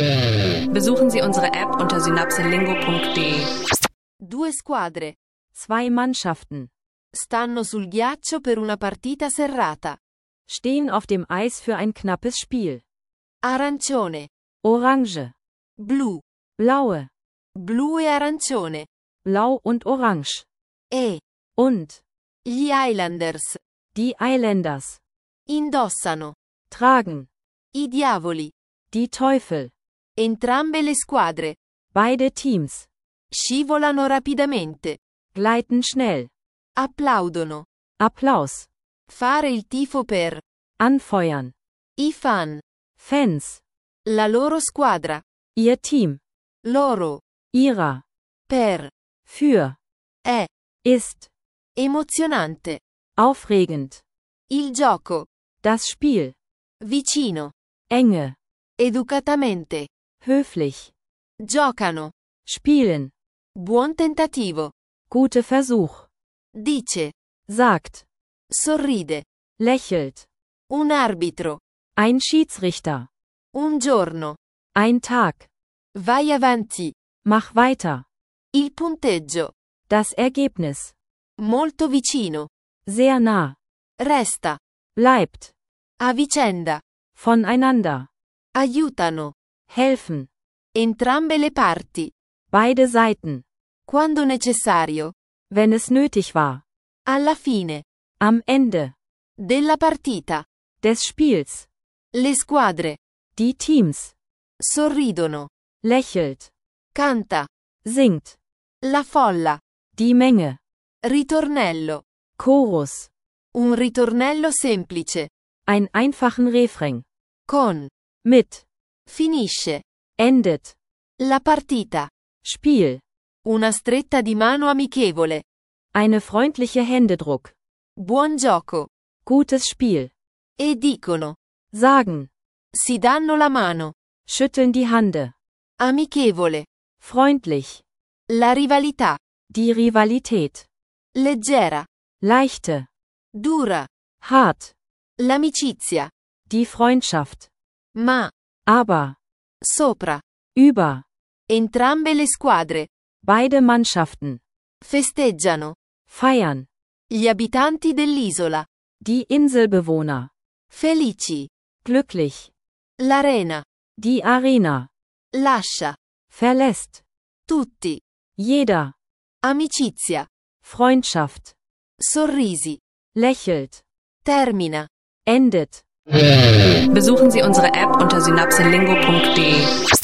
Besuchen Sie unsere App unter synapselingo.de. Due squadre. Zwei Mannschaften. Stanno sul ghiaccio per una partita serrata. Stehen auf dem Eis für ein knappes Spiel. Arancione. Orange. Blu. Blaue. Blu e arancione. Blau und orange. E. Und. Gli Highlanders. Die Islanders. Indossano. Tragen. I diavoli. Die Teufel. Entrambe le squadre. Beide Teams. Scivolano rapidamente. Gleiten schnell. Applaudono. Applaus. Fare il tifo per. Anfeuern. I fan. Fans. La loro squadra. Ihr Team. Loro. Ihrer. Per. Für. È. Ist. Emozionante. Aufregend. Il gioco. Das Spiel. Vicino. Enge. Educatamente. Höflich. Giocano. Spielen. Buon tentativo. Gute Versuch. Dice. Sagt. Sorride. Lächelt. Un arbitro. Ein Schiedsrichter. Un giorno. Ein Tag. Vai avanti. Mach weiter. Il punteggio. Das Ergebnis. Molto vicino. Sehr nah. Resta. Bleibt. A vicenda. Voneinander. Aiutano. Helfen. Entrambe le parti. Beide Seiten. Quando necessario. Wenn es nötig war. Alla fine. Am Ende. Della partita. Des Spiels. Le squadre. Die Teams. Sorridono. Lächelt. Canta. Singt. La folla. Die Menge. Ritornello. Chorus. Un ritornello semplice. Ein einfachen Refrain. Con. Mit. Finisce. Endet. La partita. Spiel. Una stretta di mano amichevole. Eine freundliche Händedruck. Buon gioco. Gutes Spiel. E dicono. Sagen. Si danno la mano. Schütteln die Hände. Amichevole. Freundlich. La rivalità. Die Rivalität. Leggera. Leichte. Dura. Hart. L'amicizia. Die Freundschaft. Ma. Aber. Sopra. Über. Entrambe le squadre. Beide Mannschaften. Festeggiano. Feiern. Gli abitanti dell'isola. Die Inselbewohner. Felici. Glücklich. L'arena. Die Arena. Lascia. Verlässt. Tutti. Jeder. Amicizia. Freundschaft. Sorrisi. Lächelt. Termina. Endet. Besuchen Sie unsere App unter synapselingo.de.